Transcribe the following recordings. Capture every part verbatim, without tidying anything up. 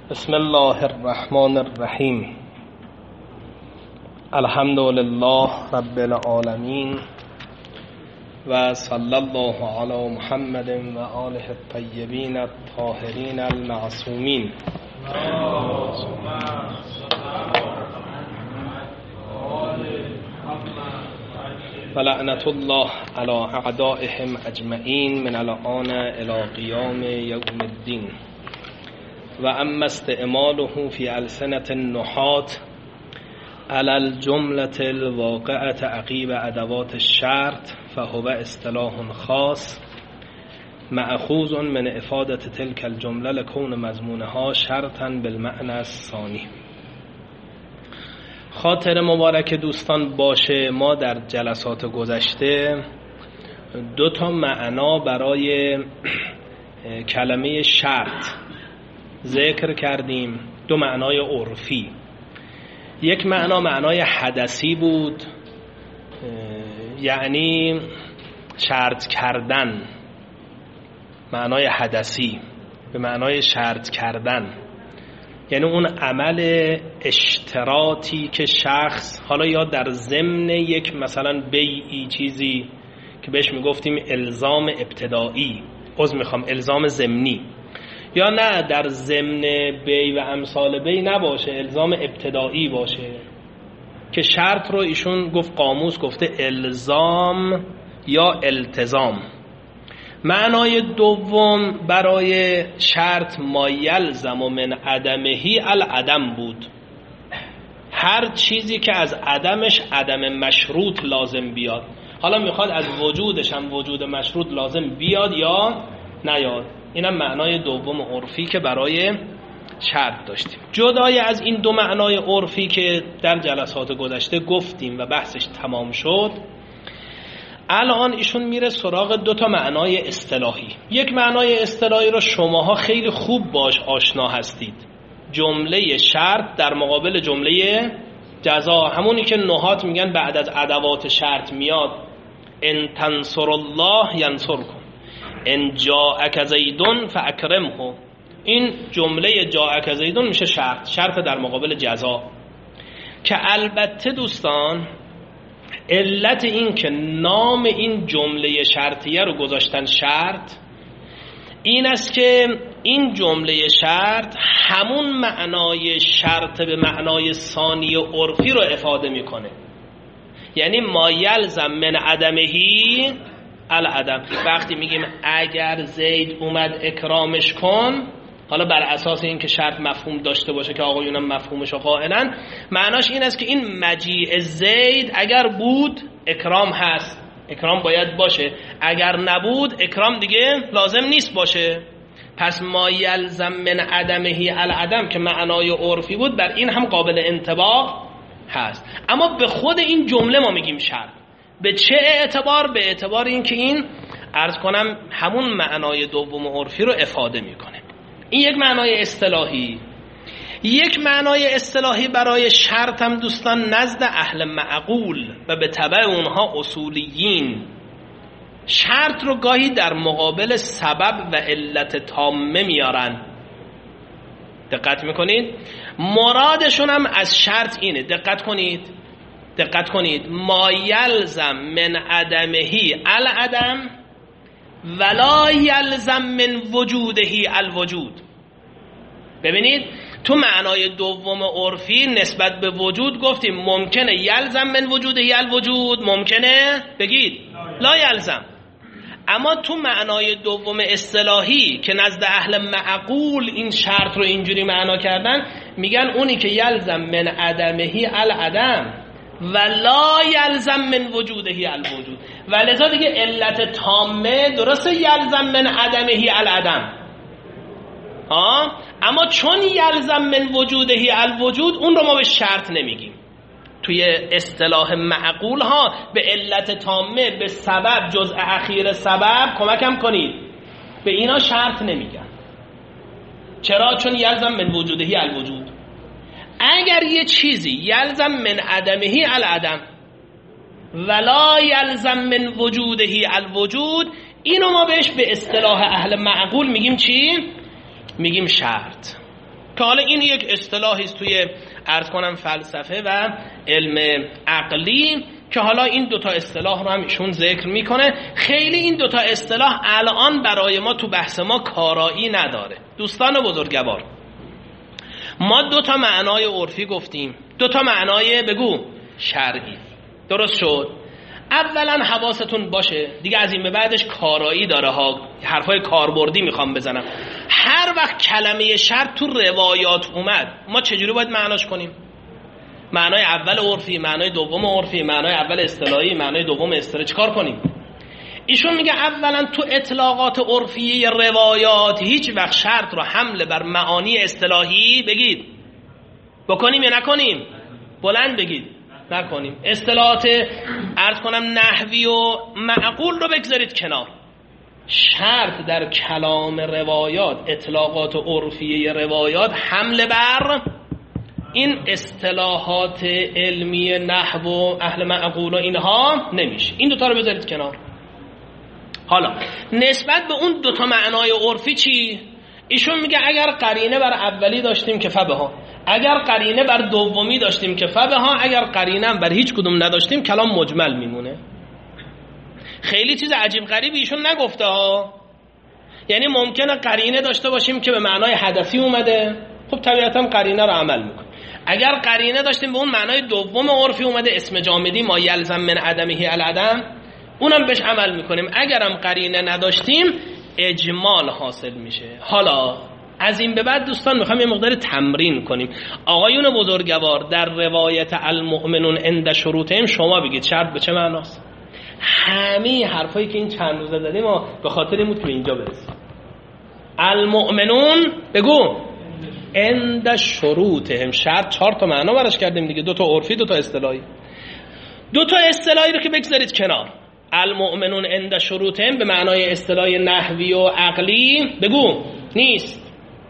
بسم الله الرحمن الرحیم. الحمد لله رب العالمین و صلی الله علی محمد و آله الطیبین الطاهرین المعصومین. و لعنت الله علی اعدائهم اجمعین من الآن الی قیام یوم الدین. و اما استعماله فی السنة النحات على الجملة الواقعة عقیب ادوات الشرط فهو اصطلاح خاص مأخوذ من افادة تلك الجمله لكون مضمونها شرطا بالمعنى الثانی. خاطر مبارک دوستان باشه، ما در جلسات گذشته دو تا معنا برای کلمه شرط ذکر کردیم، دو معنای عرفی. یک معنا معنای حدثی بود، یعنی شرط کردن، معنای حدثی به معنای شرط کردن، یعنی اون عمل اشتراطی که شخص حالا یا در ضمن یک مثلا بیعی چیزی که بهش میگفتیم الزام ابتدایی، عذر میخوام الزام ضمنی، یا نه در ضمن بی و امثال بی نباشه، الزام ابتدایی باشه که شرط رو ایشون گفت قاموس گفته الزام یا التزام. معنای دوم برای شرط ما یلزم من عدمهی العدم بود، هر چیزی که از عدمش عدم مشروط لازم بیاد. حالا میخواد از وجودش هم وجود مشروط لازم بیاد یا نیاد. اینم معنای دوم عرفی که برای شرط داشتیم. جدای از این دو معنای عرفی که در جلسات گذشته گفتیم و بحثش تمام شد، الان ایشون میره سراغ دو تا معنای اصطلاحی. یک معنای اصطلاحی رو شماها خیلی خوب باش آشنا هستید، جمله شرط در مقابل جمله جزا، همونی که نحات میگن بعد از ادوات شرط میاد ان تنصر الله ینصرکم، ان جاءک زیدون فاکرمه. این جمله جاءک زیدون میشه شرط، شرط در مقابل جزا، که البته دوستان علت این که نام این جمله شرطیه رو گذاشتن شرط این است که این جمله شرط همون معنای شرط به معنای ثانی و عرفی رو افاده میکنه، یعنی ما یلزم من عدمهی العدم. وقتی میگیم اگر زید اومد اکرامش کن، حالا بر اساس این که شرط مفهوم داشته باشه که آقایونم مفهومش رو قائلن، معناش این است که این مجیء زید اگر بود اکرام هست، اکرام باید باشه، اگر نبود اکرام دیگه لازم نیست باشه. پس ما یلزم من عدمهی العدم که معنای عرفی بود بر این هم قابل انطباق هست. اما به خود این جمله ما میگیم شرط. به چه اعتبار؟ به اعتبار این که این عرض کنم همون معنای دوم عرفی رو افاده میکنه. این یک معنای اصطلاحی. یک معنای اصطلاحی برای شرط هم دوستان نزد اهل معقول و به تبع اونها اصولیین، شرط رو گاهی در مقابل سبب و علت تامه میارن. دقت میکنید؟ مرادشون هم از شرط اینه، دقت کنید دقت کنید ما یلزم من عدمهی العدم ولا یلزم من وجودهی الوجود. ببینید تو معنای دوم عرفی نسبت به وجود گفتیم ممکنه یلزم من وجودهی الوجود، ممکنه بگید لا یلزم. اما تو معنای دوم اصطلاحی که نزد اهل معقول این شرط رو اینجوری معنا کردن، میگن اونی که یلزم من عدمهی العدم ولا یلزم من وجودهی الوجود، ولذا دیگه علت تامه درسته یلزم من عدمهی العدم، ها، اما چون یلزم من وجودهی الوجود اون رو ما به شرط نمیگیم. توی اصطلاح معقول ها به علت تامه، به سبب، جزء اخیر سبب کمکم کنید، به اینا شرط نمیگن. چرا؟ چون یلزم من وجودهی الوجود. اگر یه چیزی یلزم من عدمهی العدم ولا یلزم من وجودهی الوجود، اینو ما بهش به اصطلاح اهل معقول میگیم چی؟ میگیم شرط. که حالا این یک اصطلاحی است توی عرض کنم فلسفه و علم عقلی که حالا این دوتا اصطلاح رو هم ایشون ذکر میکنه. خیلی این دوتا اصطلاح الان برای ما تو بحث ما کارایی نداره. دوستان بزرگوار، ما دوتا معنای عرفی گفتیم، دوتا معنای بگو شرعی، درست شد؟ اولا حواستون باشه دیگه از این به بعدش کارایی داره ها، حرفای کاربردی میخوام بزنم. هر وقت کلمه شرط تو روایات اومد ما چجوری باید معناش کنیم؟ معنای اول عرفی، معنای دوم عرفی، معنای اول اصطلاحی، معنای دوم اصطلاحی، چیکار کنیم؟ ایشون میگه اولا تو اطلاقات عرفی روایات هیچ وقت شرط رو حمل بر معانی اصطلاحی بگید بکنیم یا نکنیم؟ بلند بگید نکنیم. اصطلاحات عرض کنم نحوی و معقول رو بگذارید کنار. شرط در کلام روایات، اطلاقات عرفی روایات حمل بر این اصطلاحات علمی نحو و اهل معقول و اینها نمیشه. این دوتا رو بذارید کنار. حالا نسبت به اون دوتا معنای عرفی چی؟ ایشون میگه اگر قرینه بر اولی داشتیم که فبها، اگر قرینه بر دومی داشتیم که فبها، اگر قرینه بر هیچ کدوم نداشتیم کلام مجمل میمونه. خیلی چیز عجیب غریبی ایشون نگفته ها. یعنی ممکنه قرینه داشته باشیم که به معنای حدثی اومده، خب طبیعتا قرینه رو عمل میکنه. اگر قرینه داشتیم به اون معنای دوم عرفی اومده، اسم جامدی ما یلزم من عدمه العدم، اونم بهش عمل میکنیم. اگرم قرینه نداشتیم اجمال حاصل میشه. حالا از این به بعد دوستان میخوام یه مقدار تمرین کنیم. آقایون بزرگوار در روایت المؤمنون عند شروطهم شما بگید شرط به چه معناست؟ همه حرفایی که این چند روزه زدیم ما به خاطر این بود که اینجا برسیم. المؤمنون بگو عند شروطهم، شرط چهار تا معنا براش کردیم دیگه، دو تا عرفی دو تا اصطلاحی. دو تا اصطلاحی رو که بگذارید کنار. المؤمنون عند شروطهم به معنای اصطلاح نحوی و عقلی بگو نیست.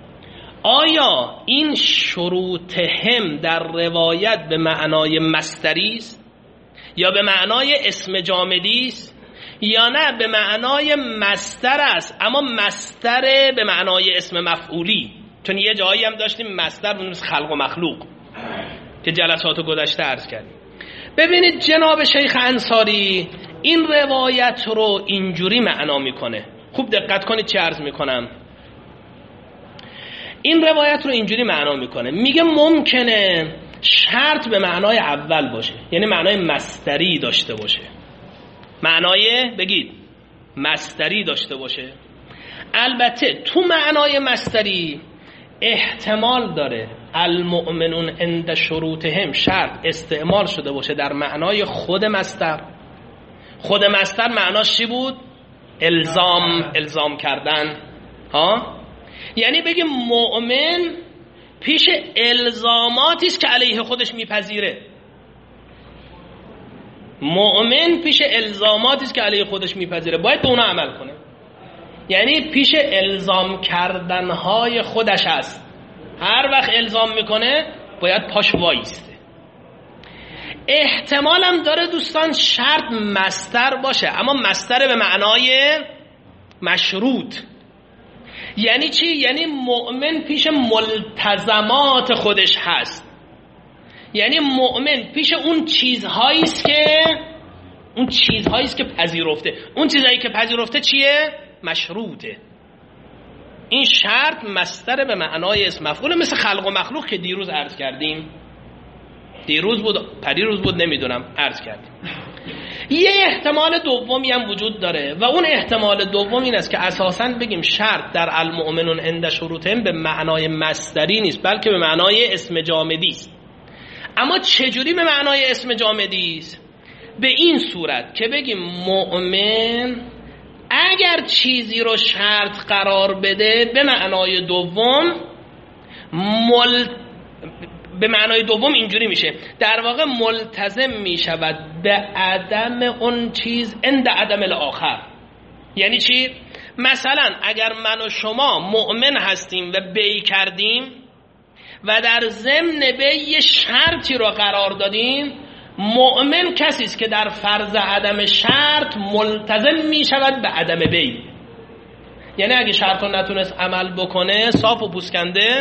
آیا این شروطهم در روایت به معنای مصدری است یا به معنای اسم جامدی است یا نه به معنای مصدر است اما مصدر به معنای اسم مفعولی؟ چون یه جایی هم داشتیم مصدر بود مثل خلق و مخلوق که جلسات گذشته عرض کردیم. ببینید جناب شیخ انصاری این روایت رو اینجوری معنا میکنه. خوب دقت کنید چه عرض میکنم. این روایت رو اینجوری معنا میکنه، میگه ممکنه شرط به معنای اول باشه، یعنی معنای مصدری داشته باشه، معنای بگید مصدری داشته باشه. البته تو معنای مصدری احتمال داره المؤمنون عند شروطهم شرط استعمال شده باشه در معنای خود مصدر. خود مصدر معناش چی بود؟ الزام، الزام کردن ها. یعنی بگیم مؤمن پیش الزاماتی است که علیه خودش میپذیره. مؤمن پیش الزاماتی است که علیه خودش میپذیره باید به اونها عمل کنه. یعنی پیش الزام کردنهای خودش است. هر وقت الزام میکنه باید پاش وایسته. احتمالم داره دوستان شرط مصدر باشه، اما مصدر به معنای مشروط. یعنی چی؟ یعنی مؤمن پیش ملتزمات خودش هست. یعنی مؤمن پیش اون چیزهایی است که اون چیزهایی است که پذیرفته. اون چیزهایی که پذیرفته چیه؟ مشروطه. این شرط مصدر به معنای اسم مفعول، مثل خلق و مخلوق که دیروز عرض کردیم. دیروز بود پریروز بود نمیدونم عرض کردیم. یه احتمال دومی هم وجود داره و اون احتمال دوم این است که اساساً بگیم شرط در المؤمنون عند شروطهم به معنای مصدری نیست بلکه به معنای اسم جامدی است. اما چجوری به معنای اسم جامدی است؟ به این صورت که بگیم مؤمن اگر چیزی رو شرط قرار بده به معنای دوم مل... به معنای دوم اینجوری میشه در واقع ملتزم میشود به عدم اون چیز عند عدم الاخر. یعنی چی؟ مثلا اگر من و شما مؤمن هستیم و بی کردیم و در ضمن بی یه شرطی رو قرار دادیم، مؤمن کسی است که در فرض عدم شرط ملتزم میشود به عدم بی. یعنی اگه شرط رو نتونست عمل بکنه صاف و پوسکنده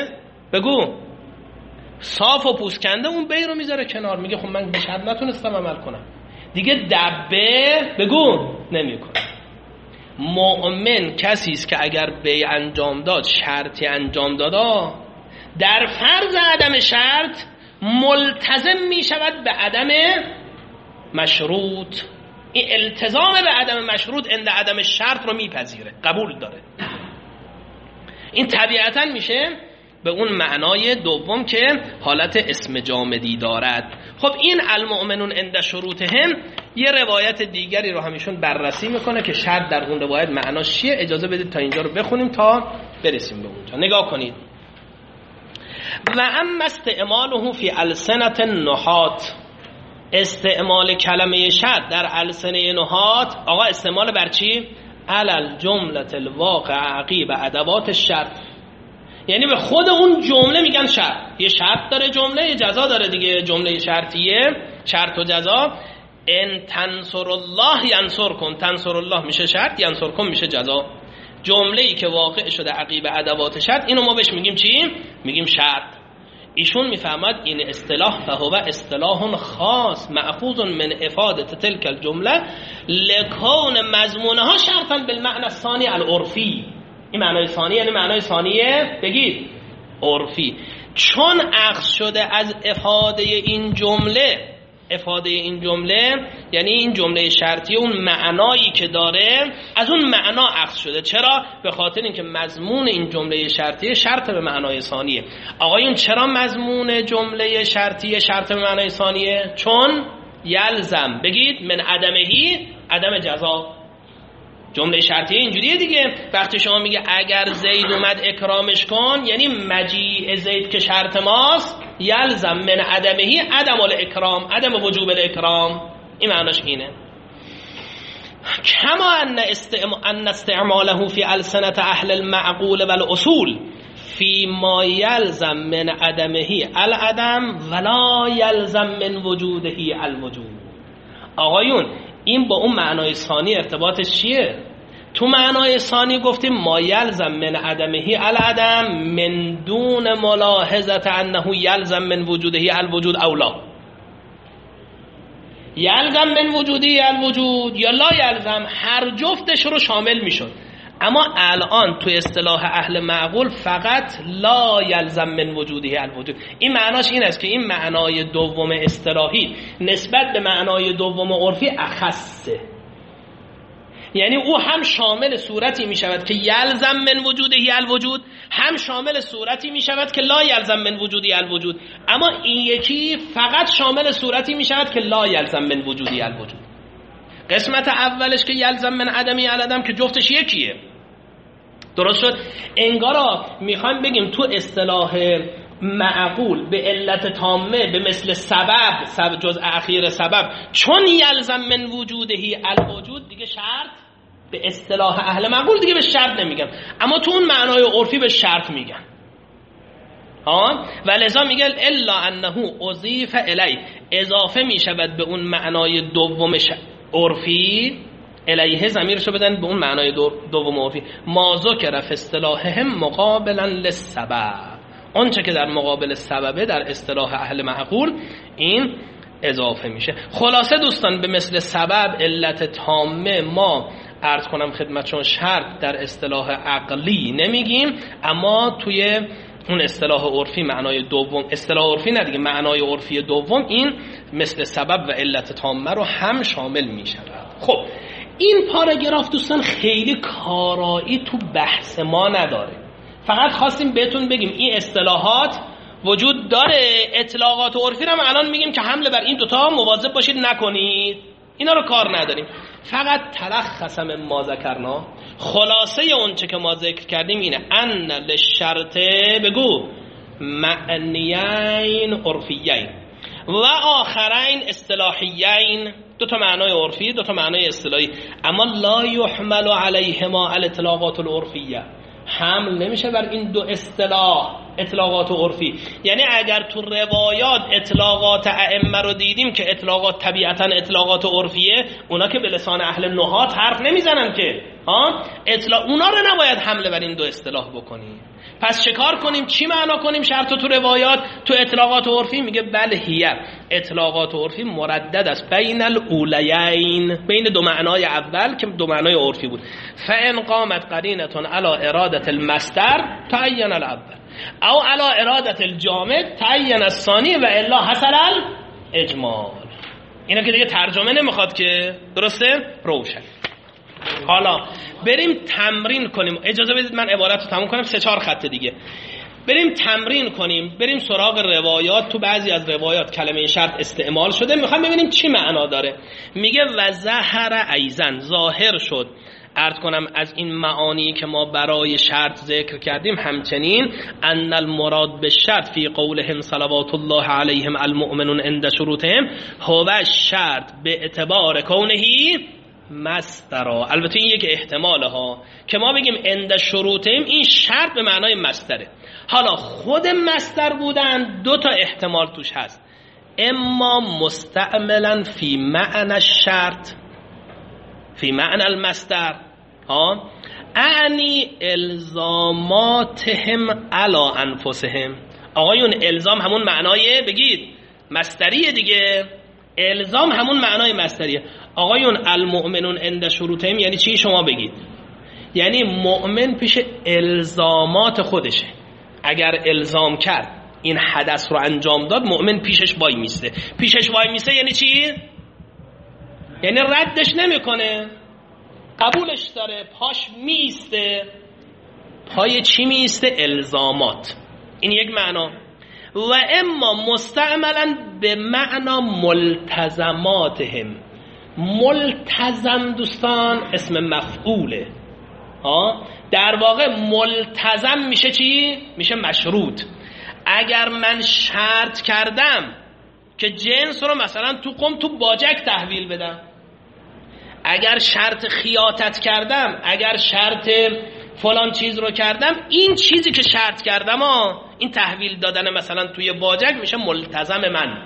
بگو. صاف و پوست کنده اون بی رو میذاره کنار، میگه خب من به شرط نتونستم عمل کنم دیگه. دبه بگو نمیکنه. مؤمن کسی است که اگر بی انجام داد، شرطی انجام دادا، در فرض عدم شرط ملتزم میشود به عدم مشروط. این التزام به عدم مشروط عند عدم شرط رو میپذیره، قبول داره. این طبیعتا میشه به اون معنای دوم که حالت اسم جامدی دارد. خب این المؤمنون عند شروطهم یه روایت دیگری رو همیشون بررسی میکنه که شرط در اون روایت معناش چیه. اجازه بدید تا اینجا رو بخونیم تا برسیم به اونجا. نگاه کنید. و اما استعماله فی السنة النحات، استعمال کلمه شرط در السنه نحات، آقا استعمال بر چی؟ علل جملة الواقع عقیب ادوات الشرط، یعنی به خود اون جمله میگن شرط. یه شرط داره جمله، یه جزا داره دیگه. جمله شرطیه، شرط و جزا. ان تنصر الله ینصرکم، تنصر الله میشه شرط، ینصرکم میشه جزا. جمله ای که واقع شده عقیب ادوات شرط، اینو ما بهش میگیم چی؟ میگیم شرط. ایشون میفهمد این اصطلاح فهو اصطلاح خاص مأخوذ من افاده تلک الجمله لکون مضمونها شرطا بالمعنى الثانی العرفی. این معنای ثانی یعنی معنای ثانیه بگید عرفی، چون اخذ شده از افاده این جمله. افاده این جمله یعنی این جمله شرطی اون معنایی که داره از اون معنا اخذ شده. چرا؟ به خاطر اینکه مضمون این جمله شرطی شرط به معنای ثانیه. آقایون چرا مضمون جمله شرطی شرط به معنای ثانیه؟ چون یلزم بگید من عدمهی عدم جزا. جمله شرطیه اینجوریه دیگه. وقتی شما میگه اگر زید اومد اکرامش کن، یعنی مجیء زید که شرط ماست، یلزم من عدمهی عدم الاکرام، عدم وجوب الاکرام. این معناش اینه. کما ان ان استعماله فی السنة اهل المعقول والاصول فی ما یلزم من عدمهی العدم ولا یلزم من وجوده الوجود. آقایون این با اون معنای ثانی ارتباطش چیه؟ تو معنای ثانی گفتیم ما یلزم من عدمهی العدم من دون ملاحظه انه یلزم من وجوده الوجود اولا. یلزم من وجوده الوجود یا لا یلزم، هر جفتش رو شامل میشد. اما الان تو اصطلاح اهل معقول فقط لا یلزم من وجوده الوجود. این معناش این است که این معنای دوم اصطلاحی نسبت به معنای دوم عرفی اخصه، یعنی او هم شامل صورتی می شود که یلزم من وجوده الوجود، هم شامل صورتی می شود که لا یلزم من وجوده الوجود. اما این یکی فقط شامل صورتی می شود که لا یلزم من وجوده الوجود. قسمت اولش که یلزم من عدمی العدم که جفتش یکیه. درست شد؟ انگارا میخوایم بگیم تو اصطلاح معقول به علت تامه به مثل سبب، سبب جز اخیر سبب، چون یلزم من وجوده الوجود دیگه شرط به اصطلاح اهل معقول دیگه به شرط نمیگن، اما تو اون معنای عرفی به شرط میگن. ها و لذا میگن الا انه اضیف الی، اضافه میشود به اون معنای دومش عرفی، الیه ضمیرشو بدن به اون معنای دوم عرفی. ما ذکر فی اصطلاحهم مقابلا للسبب، اون چه که در مقابل سببه در اصطلاح اهل معقول این اضافه میشه. خلاصه دوستان به مثل سبب علت تامه ما عرض کنم خدمتشون شرط در اصطلاح عقلی نمیگیم، اما توی اون اصطلاح عرفی معنای دوم، اصطلاح عرفی نه دیگه، معنای عرفی دوم این مثل سبب و علت تامه رو هم شامل میشه. خب این پاراگراف دوستان خیلی کارایی تو بحث ما نداره، فقط خواستیم بهتون بگیم این اصطلاحات وجود داره. اطلاقات عرفی رو هم الان میگیم که حمله بر این دوتا مواظب باشید نکنید، اینا رو کار نداریم. فقط تلخص من ما ذکرنا، خلاصه اون چه که ما ذکر کردیم اینه ان للشرط بگو معنیین عرفیین و آخرین اصطلاحیین، دو تا معنای عرفی دو تا معنای اصطلاحی، اما لا یحمل علیهما الاطلاقات العرفیه، حمل نمیشه بر این دو اصطلاح اطلاقات عرفی. یعنی اگر تو روایات اطلاقات ائمه رو دیدیم که اطلاقات طبیعتا اطلاقات عرفیه، اونا که به لسان اهل نحات حرف نمیزنن که ها اطلاق، اونا رو نباید حمله بر این دو اصطلاح بکنیم. پس چیکار کنیم؟ چی معنا کنیم شرط تو روایات تو اطلاقات عرفی؟ میگه بل هیه، اطلاقات عرفی مردد است بین الاولیین، بین دو معنای اول که دو معنای عرفی بود. فان قامت قرینه علی اراده المصدر تعین الاول او علی اراده الجامد تعین الثانی و الا حصل الاجمال. اینا که دیگه ترجمه نمیخواد که، درسته؟ روشن. حالا بریم تمرین کنیم. اجازه بدید من عبارت رو تموم کنم، سه چهار خط دیگه بریم تمرین کنیم، بریم سراغ روایات. تو بعضی از روایات کلمه شرط استعمال شده، میخوام ببینیم چی معنا داره. میگه و ظهر ایزن، ظاهر شد، عرض کنم از این معانی که ما برای شرط ذکر کردیم، همچنین ان المراد بالشرط فی قولهم صلوات الله علیهم المؤمنون عند شروطهم هو الشرط به اعتبار کونهی مصدرا. البته این یک احتماله ها که ما بگیم عند شروطهم، این شرط به معنای مصدره. حالا خود مصدر بودن دو تا احتمال توش هست، اما مستعملا فی معنی الشرط فی معنی المصدر ها اعنی الزاماتهم علی انفسهم. آقایون الزام همون معنای بگید مصدریه دیگه، الزام همون معنای مصدریه. آقایون المؤمنون عند شروطهم یعنی چی؟ شما بگید. یعنی مؤمن پیش الزامات خودشه، اگر الزام کرد این حدث رو انجام داد، مؤمن پیشش وای میسته. پیشش وای میسته یعنی چی؟ یعنی ردش نمیکنه، قبولش داره، پاش میسته. پای چی میسته؟ الزامات. این یک معنا. و اما مستعملا به معنا ملتزماتهم. ملتزم دوستان اسم مفعوله ها، در واقع ملتزم میشه چی؟ میشه مشروط. اگر من شرط کردم که جنس رو مثلا تو قم تو باجک تحویل بدم، اگر شرط خیاطت کردم، اگر شرط فلان چیز رو کردم، این چیزی که شرط کردم ها، این تحویل دادن مثلا توی باجک میشه ملتزم من.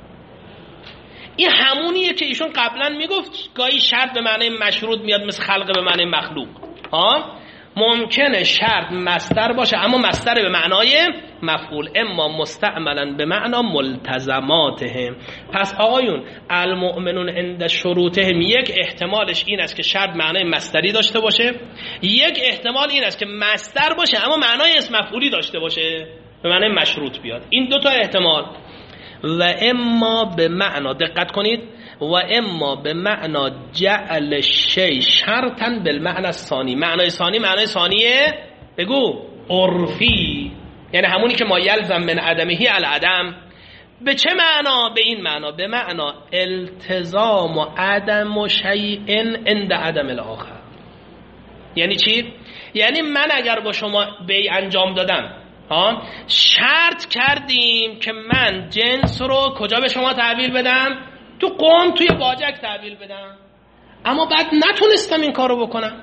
این همونیه که ایشون قبلا میگفت گاهی شرط به معنی مشروط میاد مثل خلق به معنی مخلوق ها. ممکنه شرط مصدر باشه اما مصدر به معنای مفعول، اما مستعملا به معنا ملتزماتهم. پس آقایون المؤمنون عند شروطهم، یک احتمالش این است که شرط معنای مصدری داشته باشه، یک احتمال این است که مصدر باشه اما معنای اسم مفعولی داشته باشه، به معنای مشروط بیاد. این دو تا احتمال. و اما به معنا، دقت کنید، و اما به معنا جعل شی شرطا بالمعنى الثانی. معنای ثانی، معنای ثانیه بگو عرفی، یعنی همونی که ما یلزم من عدمهی العدم. به چه معنا؟ به این معنا، به معنا التزام و عدم شیء عند عدم الاخر. یعنی چی؟ یعنی من اگر با شما بیع انجام دادم ها، شرط کردیم که من جنس رو کجا به شما تحویل بدم؟ تو قم توی باجک تحویل بدم، اما بعد نتونستم این کارو بکنم.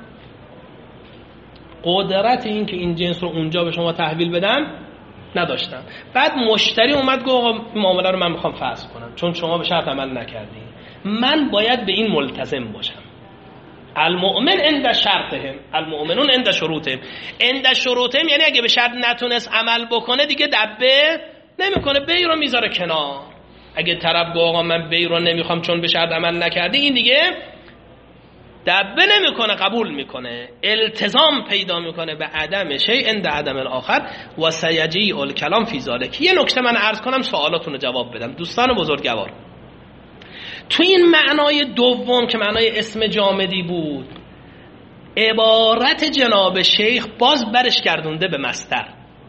قدرت این که این جنس رو اونجا به شما تحویل بدم نداشتم. بعد مشتری اومد گفت آقا معامله رو من میخوام فسخ کنم چون شما به شرط عمل نکردین. من باید به این ملتزم باشم. المؤمن عند شرطهم، المؤمنون عند شروطهم. عند شروطهم یعنی اگه به شرط نتونست عمل بکنه دیگه دبه نمیکنه، بی رو میذاره کنار. اگه طرف گفت آقا من بی رو نمیخوام چون به شرط عمل نکردی، این دیگه دبه نمیکنه، قبول میکنه، التزام پیدا میکنه به عدم شیء عند عدم الاخر و سیجیء الکلام فی ذلک. یه نکته من عرض کنم سوالاتونو جواب بدم دوستان بزرگوار. تو این معنای دوم که معنای اسم جامدی بود، عبارت جناب شیخ باز برش گردونده به مصدر.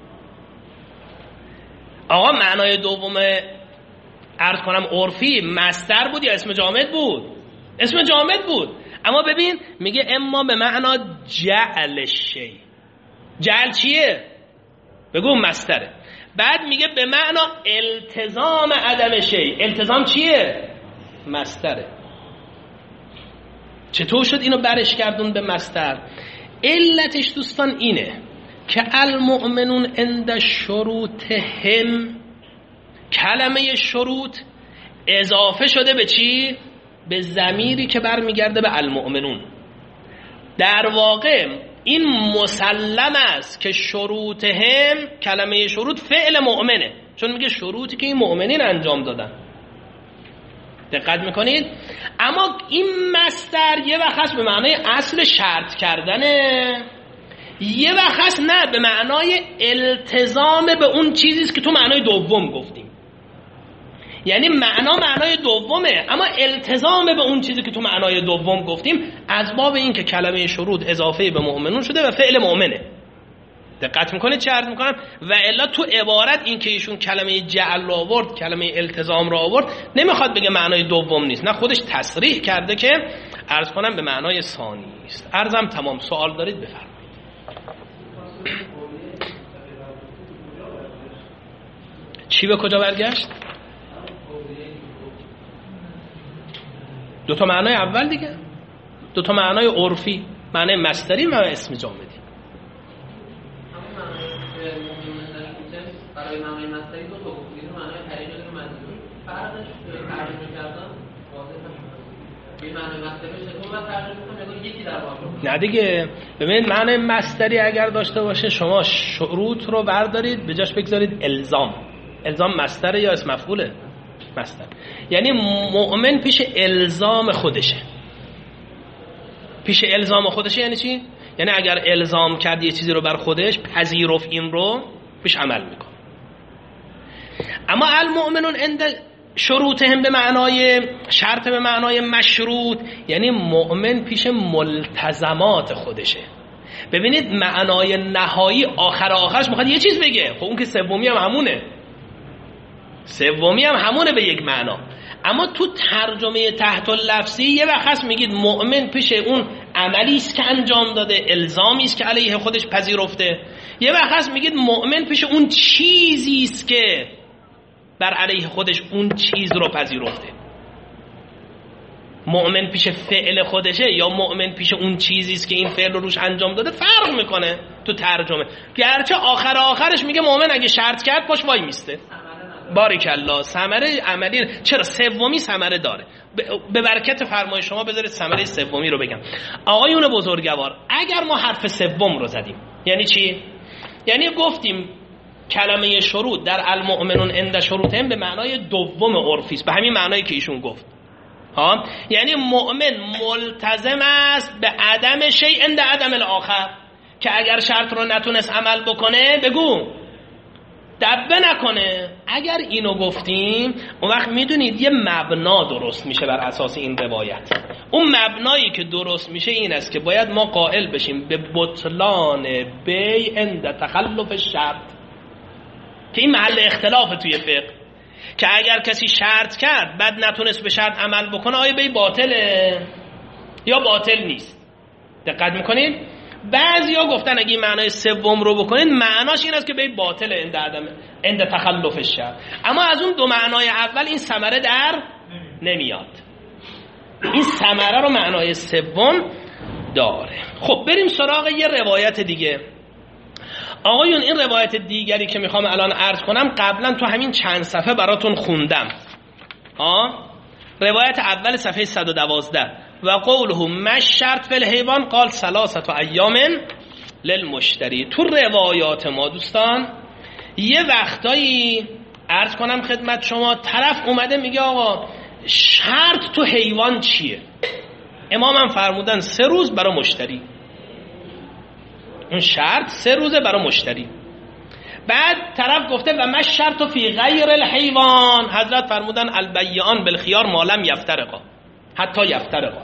آقا معنای دوم عرض کنم عرفی مصدر بود یا اسم جامد بود؟ اسم جامد بود. اما ببین میگه اما به معنا جعل شی. جعل چیه؟ بگو مصدره. بعد میگه به معنا التزام عدم شی. التزام چیه؟ مصدره. چطور شد اینو برش گردون به مصدر؟ علتش دوستان اینه، که المؤمنون عند شروطهم، کلمه شروط اضافه شده به چی؟ به ضمیری که برمیگرده به المؤمنون. در واقع این مسلم است که شروطهم، کلمه شروط فعل مؤمنه، چون میگه شروطی که این مؤمنین انجام دادن. دقت میکنید؟ اما این مصدر یه وقت هست به معنای اصل شرط کردنه، یه وقت هست نه به معنای التزام به اون چیزیست که تو معنای دوم گفتیم. یعنی معنا معنای دومه، اما التزام به اون چیزی که تو معنای دوم گفتیم از باب این که کلمه شروط اضافه به مؤمنون شده و فعل مؤمنه. دقت میکنه چه عرض میکنم؟ و الا تو عبارت این که ایشون کلمه جعل را آورد، کلمه التزام را آورد، نمیخواد بگه معنای دوم نیست، نه خودش تصریح کرده که عرض کنم به معنای ثانی است. عرضم تمام. سوال دارید بفرمایید. چی به کجا برگشت؟ دو تا معنای اول دیگه، دو تا معنای عرفی، معنای مصدری و اسم جامدی. برای معنای مصدری دو تا گفتید، معنای حقیقی و مجازی. فرقش ترجمه کردن واضحه. این معنای مصدری چطور و ترجمه کنم یکی در واقع. نه دیگه، ببینید معنای مصدری اگر داشته باشه شما شروط رو بردارید به جاش بگذارید الزام. الزام مصدر یا اسم مفعوله؟ مصدر. یعنی مؤمن پیش الزام خودشه. پیش الزام خودشه یعنی چی؟ یعنی اگر الزام کرد یه چیزی رو بر خودش، پذیرفت این رو، پیش عمل میکنه. اما المؤمنون عند شروطهم به معنای شرط، به معنای مشروط، یعنی مؤمن پیش ملتزمات خودشه. ببینید معنای نهایی آخر آخرش میخواد یه چیز بگه، خب اون که سومی هم همونه، سومی هم همونه به یک معنا. اما تو ترجمه تحت اللفظی یه وقت هست میگید مؤمن پیش اون عملی است که انجام داده، الزامی است که علیه خودش پذیرفته. یه وقت هست میگید مؤمن پیش اون چیزی است که بر علیه خودش اون چیز رو پذیرفته. مؤمن پیش فعل خودشه یا مؤمن پیش اون چیزی است که این فعل رو روش انجام داده، فرق میکنه تو ترجمه. گرچه آخر آخرش میگه مؤمن اگه شرط کرد پاش وای میسته. باریکالله، ثمره عملی. چرا؟ سومی ثمره داره. به برکت فرمای شما بذارید ثمره سومی رو بگم. آقایون بزرگوار، اگر ما حرف سوم رو زدیم یعنی چی؟ یعنی گفتیم کلمه شروط در المؤمنون عند شروطهم به معنای دوم عرفی است، به همین معنایی که ایشون گفت. ها، یعنی مؤمن ملتزم است به عدم شیء عند عدم الاخر، که اگر شرط رو نتونست عمل بکنه بگو دبه نکنه. اگر اینو گفتیم اون وقت میدونید یه مبنا درست میشه بر اساس این روایت. اون مبنایی که درست میشه این است که باید ما قائل بشیم به بطلان بیع عند تخلف شرط، که این محل اختلاف توی فقه، که اگر کسی شرط کرد بعد نتونست به شرط عمل بکنه آیا بیع باطله یا باطل نیست. دقت میکنید؟ بعضیا گفتن اگه این معنای سوم رو بکنید معناش این است که بیع باطل عند عدم عند تخلف الشرط. اما از اون دو معنای اول این ثمره در نمیاد. این ثمره رو معنای سوم داره. خب بریم سراغ یه روایت دیگه. آقایون این روایت دیگری که میخوام الان عرض کنم قبلا تو همین چند صفحه براتون خوندم. ها، روایت اول صفحه صد و دوازده و قوله مش شرط فی الحیوان قال ثلاثه ایام للمشتری. تو روایات ما دوستان یه وقتایی عرض کنم خدمت شما طرف اومده میگه آقا شرط تو حیوان چیه؟ امامم فرمودن سه روز برای مشتری. اون شرط سه روزه برای مشتری. بعد طرف گفته و مش شرط فی غیر الحیوان، حضرت فرمودن البیعان بالخیار ما لم یفترقا حتی یفترقا،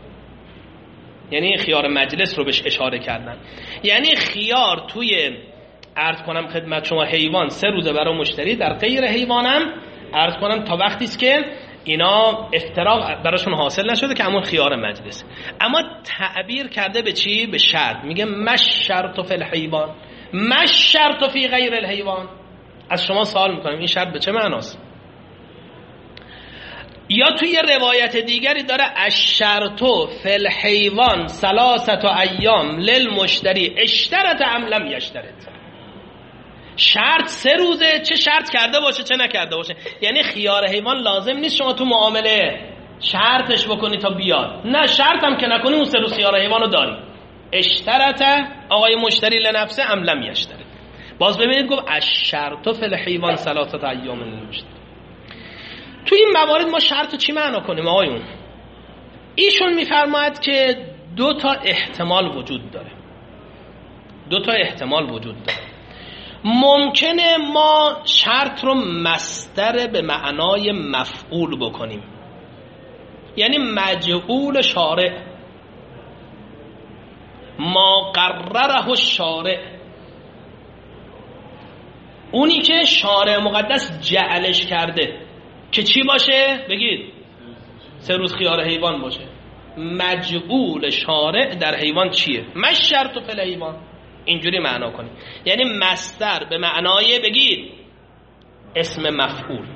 یعنی خیار مجلس رو بهش اشاره کردن. یعنی خیار توی عرض کنم خدمت شما حیوان سه روزه برای مشتری، در غیر حیوانم عرض کنم تا وقتی است که اینا افتراق براشون حاصل نشده که همون خیار مجلس. اما تعبیر کرده به چی؟ به شرط. میگه مش شرط فی الحیوان مش شرط فی غیر الحیوان. از شما سوال میکنم این شرط به چه معناست؟ یا توی روایت دیگری داره الشرطو فی الحیوان ثلاثه ایام للمشتری اشترط ام لم یشترط. شرط سه روزه، چه شرط کرده باشه چه نکرده باشه. یعنی خیار حیوان لازم نیست شما تو معامله شرطش بکنی تا بیاد، نه شرط هم که نکنی اون سه روز خیار حیوان رو داری. اشترط آقای مشتری لنفسه ام لم یشترط. باز ببینید گفت الشرط فی الحیوان ثلاثه ایام للمشتری. تو این موارد ما شرط چی معنا کنیم آقایون؟ ایشون میفرماید که دو تا احتمال وجود داره. دو تا احتمال وجود داره. ممکنه ما شرط رو مصدر به معنای مفعول بکنیم، یعنی مجعول شارع، ما قرره الشارع، اونی که شارع مقدس جعلش کرده که چی باشه؟ بگید سه روز خیار حیوان باشه. مجعول شارع در حیوان چیه؟ مش شرط فی الحیوان. اینجوری معنا کنید، یعنی مصدر به معنای بگید اسم مفعول.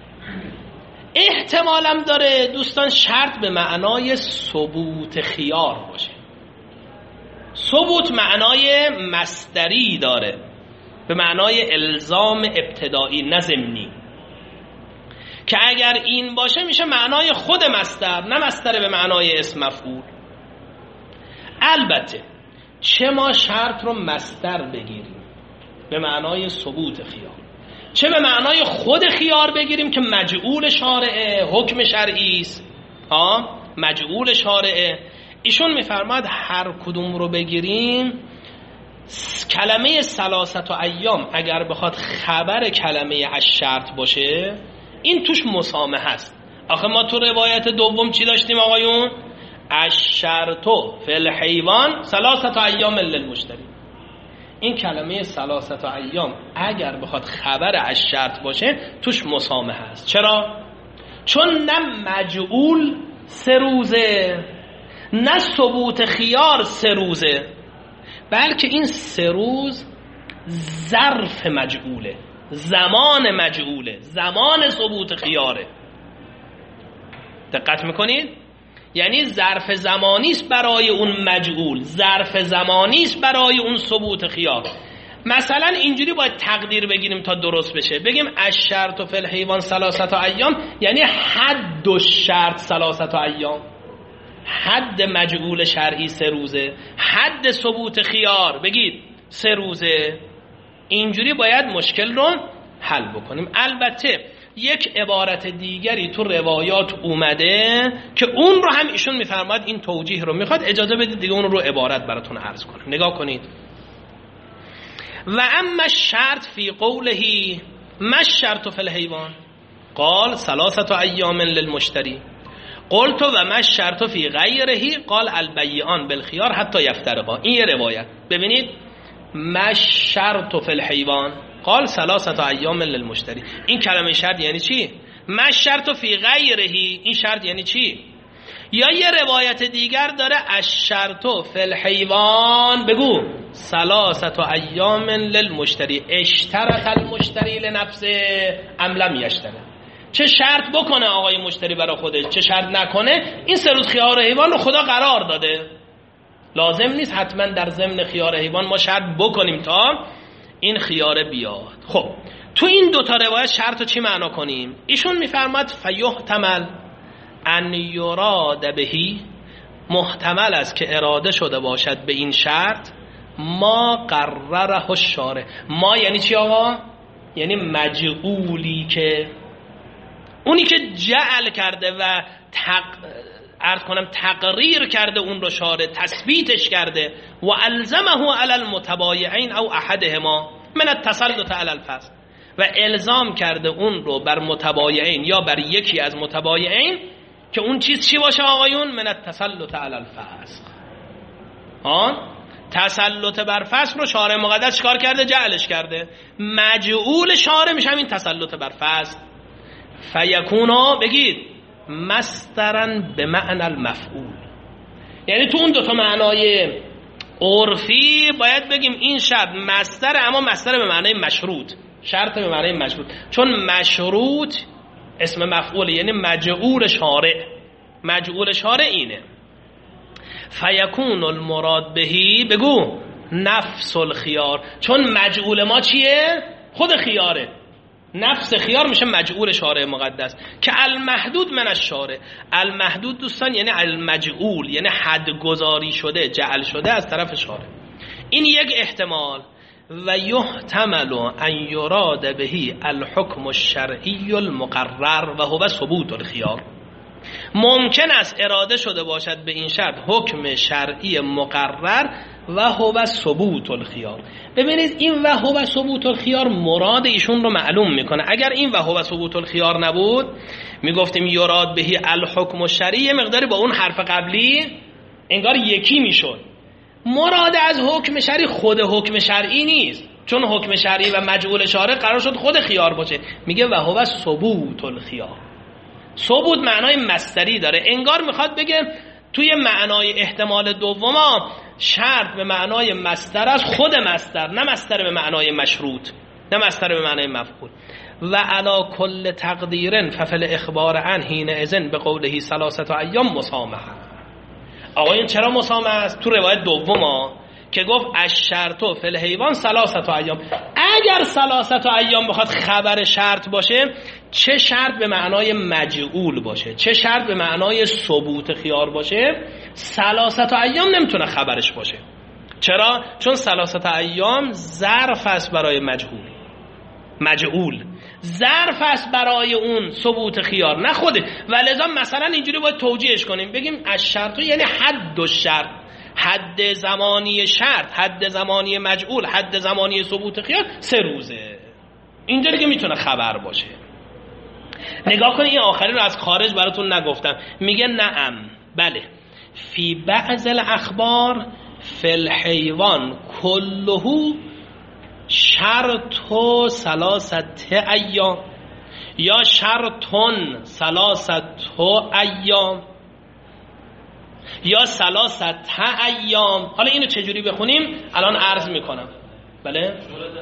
احتمالم داره دوستان شرط به معنای ثبوت خیار باشه. ثبوت معنای مصدری داره، به معنای الزام ابتدایی نه ضمنی، که اگر این باشه میشه معنای خود مصدر، نه مصدر به معنای اسم مفعول. البته چه ما شرط رو مصدر بگیریم به معنای ثبوت خیار، چه به معنای خود خیار بگیریم که مجعول شارعه، حکم شرعی است، ها مجعول شارعه. ایشون میفرماد هر کدوم رو بگیریم، کلمه ثلاثه ایام اگر بخواد خبر کلمه الشرط باشه این توش مسامحه است. آخه ما تو روایت دوم چی داشتیم آقایون؟ الشرطو فی الحیوان ثلاثه ایام للمشتری. این کلمه ثلاثه ایام اگر بخواد خبر الشرط باشه توش مسامحه است. چرا؟ چون نه مجعول سه روزه نه ثبوت خیار سه روزه، بلکه این سه روز ظرف مجعوله، زمان مجعوله، زمان ثبوت خیاره. دقت میکنید؟ یعنی ظرف زمانی است برای اون مجعول، ظرف زمانی است برای اون ثبوت خیار. مثلا اینجوری باید تقدیر بگیریم تا درست بشه، بگیم الشرط فی الحیوان ثلاثه ایام، یعنی حد الشرط ثلاثه ایام، حد مجعول شرعی سه روزه، حد ثبوت خیار بگید سه روزه. اینجوری باید مشکل رو حل بکنیم. البته یک عبارت دیگری تو روایات اومده که اون رو هم ایشون میفرماد این توجیه رو میخواد، اجازه بدید دیگه اون رو عبارت براتون عرض کنم. نگاه کنید. و اما شرط فی قوله ما الشرط فی الحیوان قال ثلاثه ایام للمشتری قلت و ما الشرط فی غیره قال البیعان بالخیار حتی یفترقا. این یه روایت. ببینید ما الشرط فی الحیوان قال ثلاثه ایام للمشتری، این کلمه شرط یعنی چی؟ ما الشرط فی غیره، این شرط یعنی چی؟ یا یه روایت دیگر داره الشرط فی الحیوان بگو ثلاثه ایام للمشتری اشترط المشتری لنفسه ام لم یشترط. چه شرط بکنه آقای مشتری برای خودش، چه شرط نکنه، این سه روز خیار حیوان رو خدا قرار داده. لازم نیست حتما در ضمن خیار حیوان ما شرط بکنیم تا این خیاره بیاد. خب تو این دوتا روایت شرط رو چی معنا کنیم؟ ایشون میفرماد فیحتمل ان یراد بهی، محتمل است که اراده شده باشد به این شرط ما قرره الشارع. ما یعنی چی آقا؟ یعنی مجعولی که اونی که جعل کرده و تق... عرض کنم تقریر کرده اون رو شارع، تثبیتش کرده و الزمه علی المتبایعین او احدهما من التسلط علی الفسق، و الزام کرده اون رو بر متبایعین یا بر یکی از متبایعین که اون چیز چی باشه آقایون؟ من التسلط علی الفسق. آن تسلط بر فسق رو شارع مقدس چیکار کرده؟ جعلش کرده. مجعول شارع میشه این تسلط بر فسق. فیکونا بگید مصدرن به معنی المفعول، یعنی تو اون دوتا معنای عرفی باید بگیم این شرط مصدر، اما مصدر به معنی مشروط، شرط به معنی مشروط، چون مشروط اسم مفعول یعنی مجعول شارع. مجعول شارع اینه. فیکون المراد بهی بگو نفس الخیار، چون مجعول ما چیه؟ خود خیاره. نفس خیار میشه مجعول شارع مقدس که المحدود من الشارع. المحدود دوستان یعنی المجعول، یعنی حد گذاری شده، جعل شده از طرف شارع. این یک احتمال. و یحتمل ان یراد بهی الحکم الشرعی المقرر و هو ثبوت الخیار. ممکن است اراده شده باشد به این شرط حکم شرعی مقرر و هو ثبوت الخیار. ببینید این و هو ثبوت الخیار مراد ایشون رو معلوم میکنه. اگر این و هو ثبوت الخیار نبود میگفتیم یراد بهی الحکم الشرعی، مقداری با اون حرف قبلی انگار یکی میشد. مراد از حکم شرعی خود حکم شرعی نیست، چون حکم شرعی و مجعول شارع قرار شد خود خیار باشه. میگه و هو ثبوت الخیار. ثبوت معنای مصدری داره، انگار میخواد بگه توی معنای احتمال دوما شرط به معنای مصدر است، خود مصدر، نه مصدر به معنای مشروط، نه مصدر به معنای مفعول. و علا کل تقدیر ففل اخبار عن حین اذن به قوله ثلاثه ایام مسامحه. آقا این چرا مسامحه است؟ تو روایت دوما که گفت الشرط فی الحیوان ثلاثه ایام، اگر ثلاثه ایام بخواد خبر شرط باشه، چه شرط به معنای مجعول باشه، چه شرط به معنای ثبوت خیار باشه، ثلاثه ایام نمیتونه خبرش باشه. چرا؟ چون ثلاثه ایام ظرف است برای مجهول، مجعول ظرف است برای اون ثبوت خیار، نه خوده. ولذا مثلا اینجوری باید توجیهش کنیم، بگیم الشرط یعنی حد و شرط، حد زمانی شرط، حد زمانی مجعول، حد زمانی ثبوت خیار سه روزه. اینجوری که میتونه خبر باشه. نگاه کنید این آخری رو از خارج براتون نگفتم. میگه نعم بله فی بعض الاخبار فی الحیوان کله شرط و ثلاثت ایام یا شرطون ثلاثت ایام یا ثلاثت ایام. حالا اینو چجوری بخونیم الان عرض میکنم. بله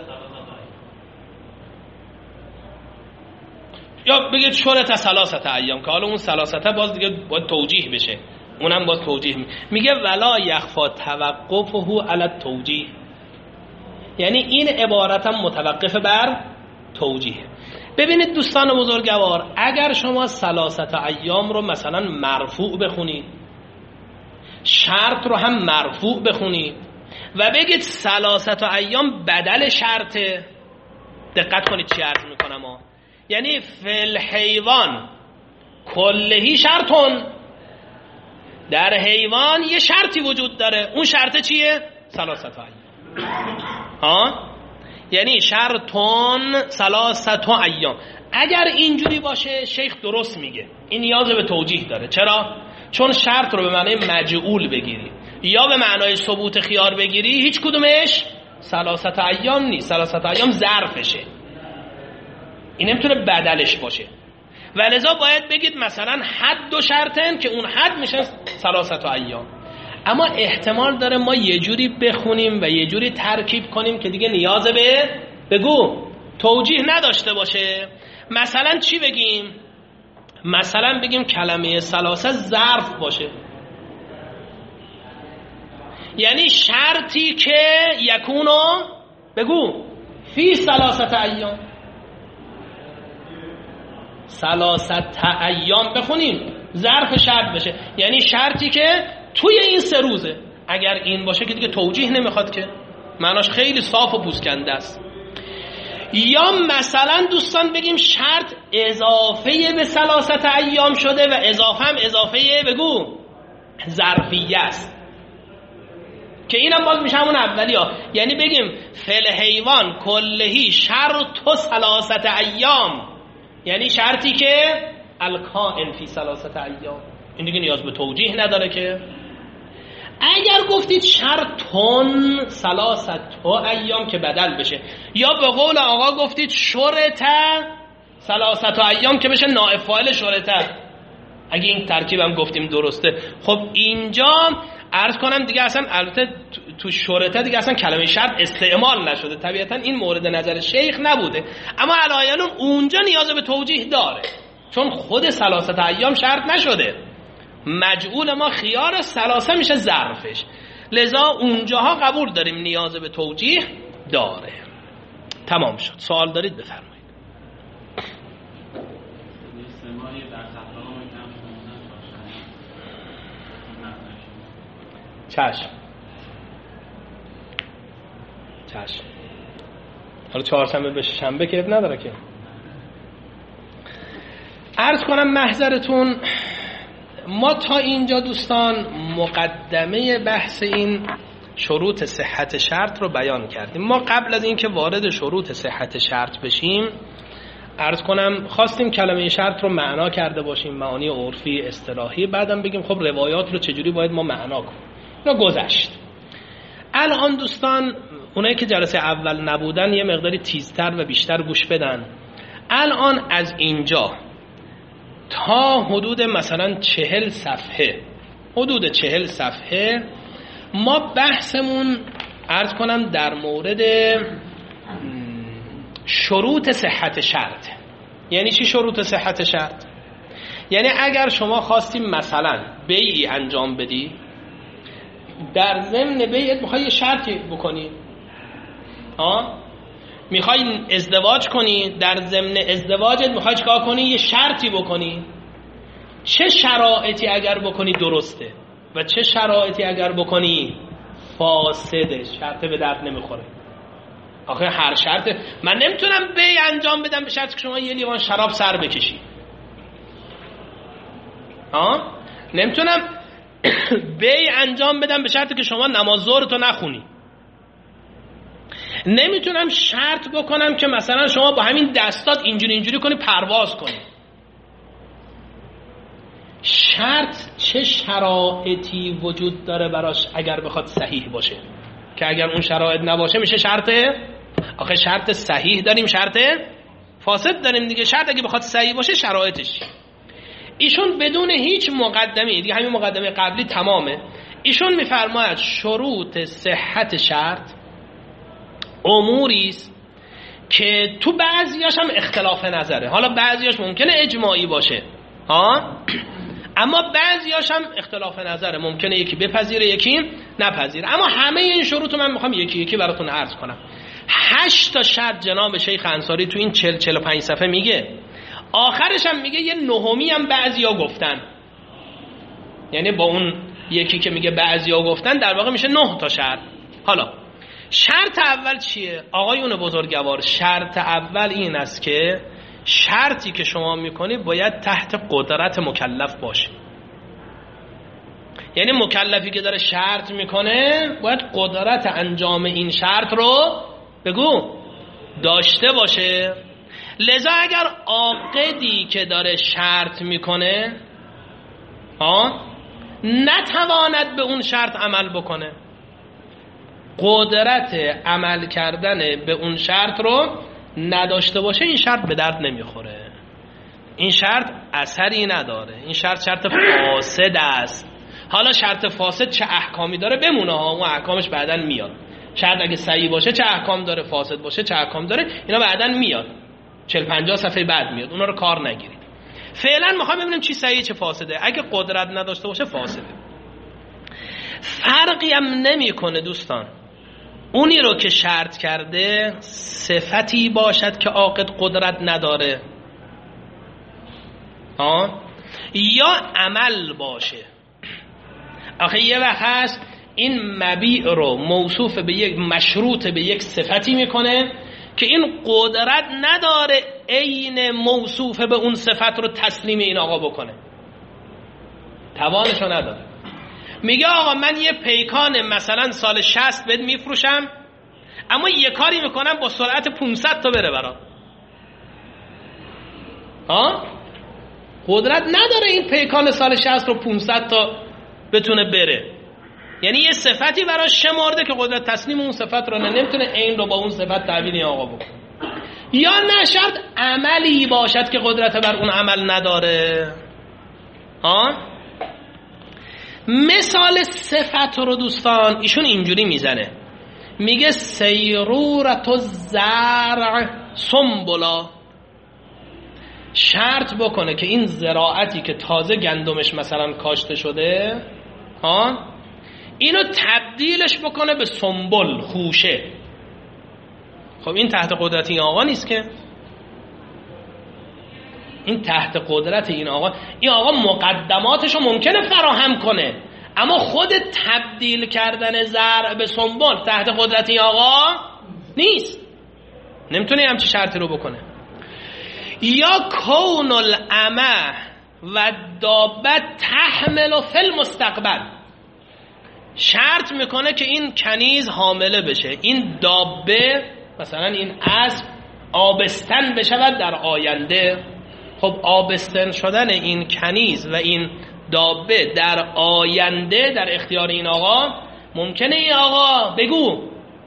یا بگید شرط ثلاثه ایام که حالا اون ثلاثه باز دیگه باید توجیه بشه، اونم باز توجیه می. میگه ولا یخفا توقفه علی التوجیه، یعنی این عبارت هم متوقف بر توجیه. ببینید دوستان بزرگوار، اگر شما ثلاثه ایام رو مثلا مرفوع بخونید، شرط رو هم مرفوع بخونید و بگید ثلاثه ایام بدل شرطه، دقت کنید چی عرض میکنم ها. یعنی فی الحیوان کلهی شرطون، در حیوان یه شرطی وجود داره، اون شرط چیه؟ ثلاثه ایام ها، یعنی شرطون ثلاثه ایام. اگر اینجوری باشه شیخ درست میگه، این نیاز به توجیه داره. چرا؟ چون شرط رو به معنای مجعول بگیری یا به معنای ثبوت خیار بگیری، هیچ کدومش ثلاثه ایام نیست. ثلاثه ایام ظرفشه، این نمیتونه بدلش باشه. ولذا باید بگید مثلا حد و شرطن که اون حد میشه ثلاثه ایام. اما احتمال داره ما یه جوری بخونیم و یه جوری ترکیب کنیم که دیگه نیاز به بگو توجیه نداشته باشه. مثلا چی بگیم؟ مثلا بگیم کلمه ثلاثه ظرف باشه، یعنی شرطی که یکونو بگو فی ثلاثه ایام، ثلاثه ایام بخونیم ظرف شرط بشه، یعنی شرطی که توی این سه روزه. اگر این باشه که دیگه توجیه نمیخواد، که معناش خیلی صاف و پوسکنده است. یا مثلا دوستان بگیم شرط اضافه به ثلاثه ایام شده و اضافه هم اضافه بگو ظرفیه است، که اینم باز میشه همون اولی ها. یعنی بگیم فل حیوان کلهی شرط و ثلاثه ایام، یعنی شرطی که الکائن فی ثلاثه ایام. این دیگه نیاز به توجیه نداره. که اگر گفتید شرطون ثلاثه ایام که بدل بشه، یا به قول آقا گفتید شرط ثلاثه ایام که بشه نائب فاعل شرطه، اگه این ترکیبم گفتیم درسته. خب اینجا عرض کنم دیگه اصلا البته تو شرطه دیگه اصلا کلمه شرط استعمال نشده، طبیعتا این مورد نظر شیخ نبوده، اما علایالون اونجا نیاز به توجیه داره. چون خود ثلاثه ایام شرط نشده، مجعول ما خیار ثلاثه میشه ظرفش، لذا اونجاها قبول داریم نیاز به توجیه داره. تمام شد. سوال دارید بفرمایید. چشم چشم حالا چهارشنبه به شنبه که نداره که. عرض کنم محضرتون، ما تا اینجا دوستان مقدمه بحث این شروط صحت شرط رو بیان کردیم. ما قبل از اینکه وارد شروط صحت شرط بشیم عرض کنم خواستیم کلمه شرط رو معنا کرده باشیم، معانی عرفی اصطلاحی، بعدم بگیم خب روایات رو چجوری باید ما معنا کنیم. اینا گذشت. الان دوستان اونایی که جلسه اول نبودن یه مقداری تیزتر و بیشتر گوش بدن. الان از اینجا تا حدود مثلا چهل صفحه حدود چهل صفحه ما بحثمون عرض کنم در مورد شروط صحت شرط. یعنی چی شروط صحت شرط؟ یعنی اگر شما خواستیم مثلا بیعی انجام بدی، در ضمن بیعت میخوای یه شرطی بکنی، ها میخوای ازدواج کنی، در ضمن ازدواجت میخوای چیکار کنی؟ یه شرطی بکنی. چه شرایطی اگر بکنی درسته و چه شرایطی اگر بکنی فاسده، شرط به درد نمیخوره. آخه هر شرط، من نمیتونم بیع انجام بدم به شرط که شما یه لیوان شراب سر بکشی، ها نمیتونم بیع انجام بدم به شرط که شما نماز ظهرتو نخونی. نمیتونم شرط بکنم که مثلا شما با همین دستات اینجوری اینجوری کنی پرواز کنی. شرط چه شرایطی وجود داره براش اگر بخواد صحیح باشه، که اگر اون شرایط نباشه میشه شرطه. آخه شرط صحیح داریم، شرط فاسد داریم دیگه. شرط اگه بخواد صحیح باشه شرایطش. ایشون بدون هیچ مقدمه دیگه، همین مقدمه قبلی تمامه، ایشون میفرماید شروط صحت شرط اموری است که تو بعضیاش هم اختلاف نظره. حالا بعضیاش ممکنه اجماعی باشه، ها، اما بعضیاش هم اختلاف نظره، ممکنه یکی بپذیره یکی نپذیره. اما همه این شروط رو من میخوام یکی یکی براتون عرض کنم. هشت تا شرط جناب شیخ انصاری تو این چهل چهل و پنج صفحه میگه. آخرش هم میگه یه نهمی هم بعضیا گفتن، یعنی با اون یکی که میگه بعضیا گفتن در واقع میشه نه تا شرط. حالا شرط اول چیه؟ آقایون بزرگوار، شرط اول این است که شرطی که شما میکنی باید تحت قدرت مکلف باشه. یعنی مکلفی که داره شرط میکنه باید قدرت انجام این شرط رو بگو داشته باشه. لذا اگر عاقدی که داره شرط میکنه ها نتواند به اون شرط عمل بکنه، قدرت عمل کردن به اون شرط رو نداشته باشه، این شرط به درد نمیخوره، این شرط اثری نداره، این شرط شرط فاسد است. حالا شرط فاسد چه احکامی داره بمونه ها، اون احکامش بعداً میاد. شرط اگه صحیح باشه چه احکام داره، فاسد باشه چه احکام داره، اینا بعداً میاد، چهل پنجاه صفحه بعد میاد، اونا رو کار نگیرید. فعلا میخوام ببینیم چی صحیح چه فاسده. اگه قدرت نداشته باشه فاسده. فرقی هم نمیکنه دوستان اونی رو که شرط کرده صفتی باشد که عاقد قدرت نداره ها، یا عمل باشه. آخه یه وقت هست این مبیع رو موصوف به یک مشروط به یک صفتی میکنه که این قدرت نداره عین موصوف به اون صفت رو تسلیم این آقا بکنه، توانشو نداره. میگه آقا من یه پیکان مثلا سال شصت بهت میفروشم، اما یه کاری میکنم با سرعت پانصد تا بره برات. ها قدرت نداره این پیکان سال شصت رو پانصد تا بتونه بره، یعنی یه صفتی براش شمارده که قدرت تسلیم اون صفت رو نه، نمیتونه این رو با اون صفت تعبیر این آقا بکنه. یا نه شرط عملی باشد که قدرت بر اون عمل نداره. ها مثال صفت رو دوستان ایشون اینجوری میزنه، میگه سیرورت الزرع سنبلا، شرط بکنه که این زراعتی که تازه گندمش مثلا کاشته شده ها اینو تبدیلش بکنه به سنبل، خوشه. خب این تحت قدرت این آقا نیست که، این تحت قدرت این آقا، این آقا مقدماتشو ممکنه فراهم کنه، اما خود تبدیل کردن زرع به سنبل تحت قدرت این آقا نیست، نمیتونه همچی شرطی رو بکنه. یا کون الامه و دابه تحمل فی المستقبل، شرط میکنه که این کنیز حامله بشه، این دابه مثلا این اسب آبستن بشود در آینده. خب آبستن شدن این کنیز و این دابه در آینده در اختیار این آقا ممکنه این آقا بگو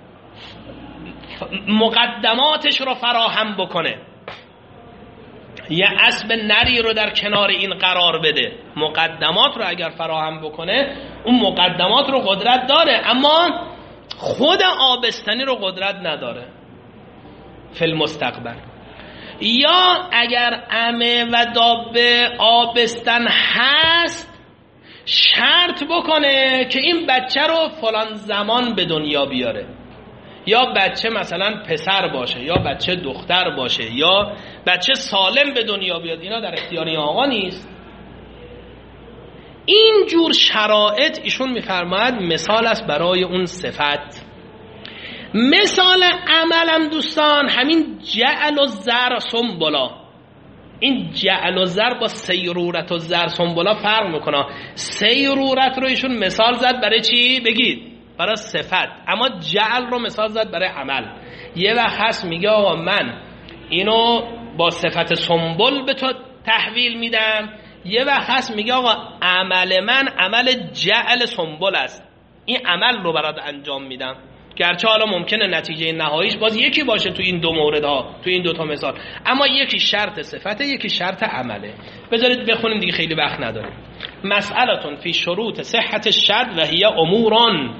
مقدماتش رو فراهم بکنه، یه اسب نری رو در کنار این قرار بده، مقدمات رو اگر فراهم بکنه اون مقدمات رو قدرت داره، اما خود آبستنی رو قدرت نداره فی المستقبل. یا اگر امه و دابه آبستن هست شرط بکنه که این بچه رو فلان زمان به دنیا بیاره، یا بچه مثلا پسر باشه یا بچه دختر باشه یا بچه سالم به دنیا بیاد، اینا در اختیار این آقا نیست. این جور شرایط ایشون میفرماید مثال است برای اون صفت. مثال عملم دوستان همین جعل و زر سنبلا، این جعل و زر با سیرورت و زر سنبلا فرق میکنه. سیرورت رو ایشون مثال زد برای چی؟ بگید برای صفت، اما جعل رو مثال زد برای عمل. یه وقت هست میگه آقا من اینو با صفت سنبل به تو تحویل میدم، یه وقت هست میگه آقا عمل من عمل جعل سنبل است، این عمل رو برات انجام میدم، گرچه حالا ممکنه نتیجه نهاییش باز یکی باشه تو این دو مورد ها، تو این دو تا مثال، اما یکی شرط صفته یکی شرط عمله. بذارید بخونیم دیگه خیلی وقت نداریم. مسئلتون فی شروط صحت شرط و هی اموران،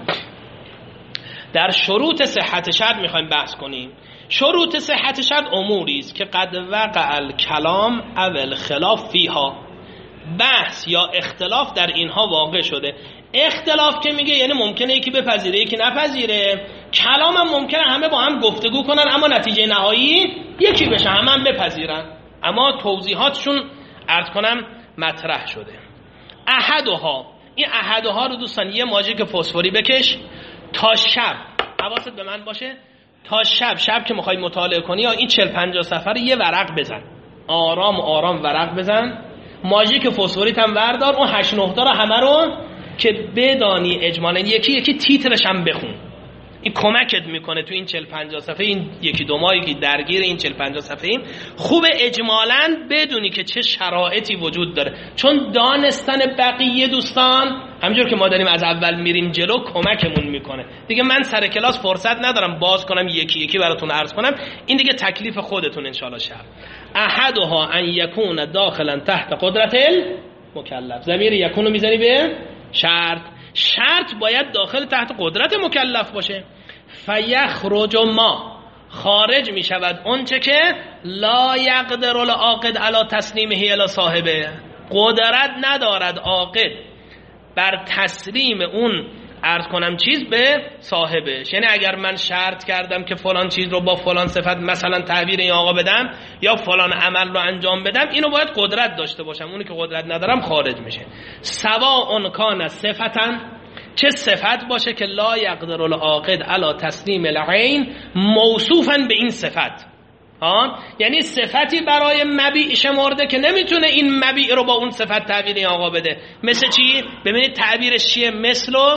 در شروط صحت شرط میخوایم بحث کنیم. شروط صحت شرط اموری است که قد وقع الکلام او الخلاف فیها، بحث یا اختلاف در اینها واقع شده. اختلاف که میگه یعنی ممکنه یکی بپذیره یکی نپذیره، کلام هم ممکنه همه با هم گفتگو کنن اما نتیجه نهایی یکی بشه، همه هم بپذیرن، اما توضیحاتشون عرض کنم مطرح شده. احدها، این احدها رو دوستان یه ماژیک فسفوری بکش تا شب، حواست به من باشه، تا شب شب که میخوای مطالعه کنی یا این چهل پنجاه صفحه یه ورق بزن، آرام آرام ورق بزن، ماژیک فسفوریت هم وردار، اون هشت نه تا رو همه رو که بدانی اجمالاً یکی یکی تیترش هم بخون، این کمکت میکنه تو این چهل پنجاه صفحه، این یکی دو ماهی که درگیر این چهل پنجاه صفحه ایم، خوب اجمالاً بدونی که چه شرایطی وجود داره، چون دانستن بقیه دوستان همینجور که ما داریم از اول میریم جلو کمکمون میکنه. دیگه من سر کلاس فرصت ندارم باز کنم یکی یکی براتون عرض کنم، این دیگه تکلیف خودتون انشالله. شب احدها ان یکون داخلا تحت قدرت المکلف، ضمیر یکونو میزنی به شرط، شرط باید داخل تحت قدرت مکلف باشه. فیخرج ما، خارج می شود اون چه که لا یقدر العاقد علی تسلیمه الی صاحبه، قدرت ندارد عاقد بر تسلیم اون عرض کنم چیز به صاحبش. یعنی اگر من شرط کردم که فلان چیز رو با فلان صفت مثلا تعبیر این آقا بدم یا فلان عمل رو انجام بدم، اینو باید قدرت داشته باشم، اونی که قدرت ندارم خارج میشه. سواء کان صفتن، چه صفت باشه که لا یقدر العاقد علی تسلیم العین موصوفا به این صفت، ها یعنی صفتی برای مبیع شمرده که نمیتونه این مبیع رو با اون صفت تعبیر این آقا بده. مثل چی؟ ببینید تعبیرش چیه؟ مثل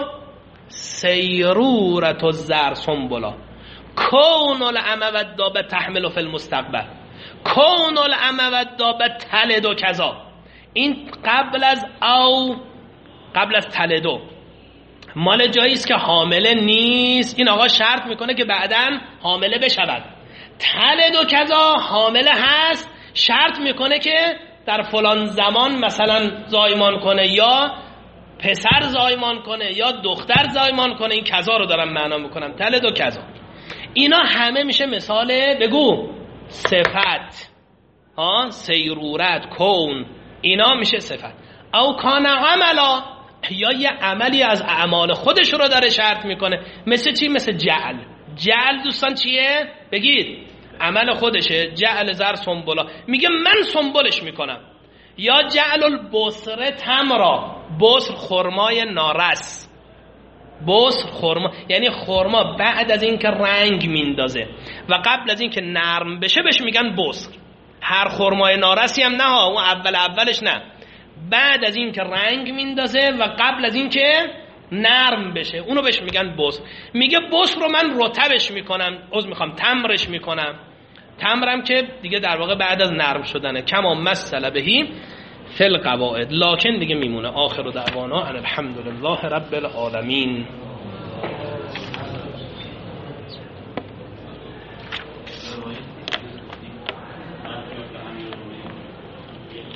سیرورت و زر سنبلا، کون الامه و دابه تحمل فی المستقبل، کون الامه و دابه تلد و کذا، این قبل از او قبل از تلدو مال جاییست که حامله نیست، این آقا شرط میکنه که بعداً حامله بشود. تلد و کذا حامله هست، شرط میکنه که در فلان زمان مثلا زایمان کنه یا پسر زایمان کنه یا دختر زایمان کنه، این کذا رو دارم معنا میکنم، تلد و کذا. اینا همه میشه مثال بگو صفت. ها سیرورت، کون، اینا میشه صفت. او کان عملا، یا یه عملی از اعمال خودش رو داره شرط میکنه. مثل چی؟ مثل جعل. جعل دوستان چیه؟ بگید. عمل خودشه. جعل زر سنبلا، میگه من سنبلش میکنم. یا جعل البصر تمرا، بصر خرمای نارس. بصر خرما یعنی خرما بعد از این که رنگ میندازه و قبل از این که نرم بشه بهش میگن بصر. هر خرمای نارسی هم نه ها، اون اول اولش نه، بعد از این که رنگ میندازه و قبل از این که نرم بشه اونو بهش میگن بصر. میگه بصر رو من رطبش میکنم، عذر میخوام تمرش میکنم. تمرم که دیگه در واقع بعد از نرم شدنه. کما مثل بهی فی القواعد، لکن دیگه میمونه. آخر دعوانا ان الحمد لله رب العالمین.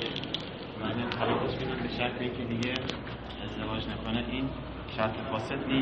من خلاصش میدم به شرط اینکه دیگه ازدواج نکنه، این شرط فاسد نیست.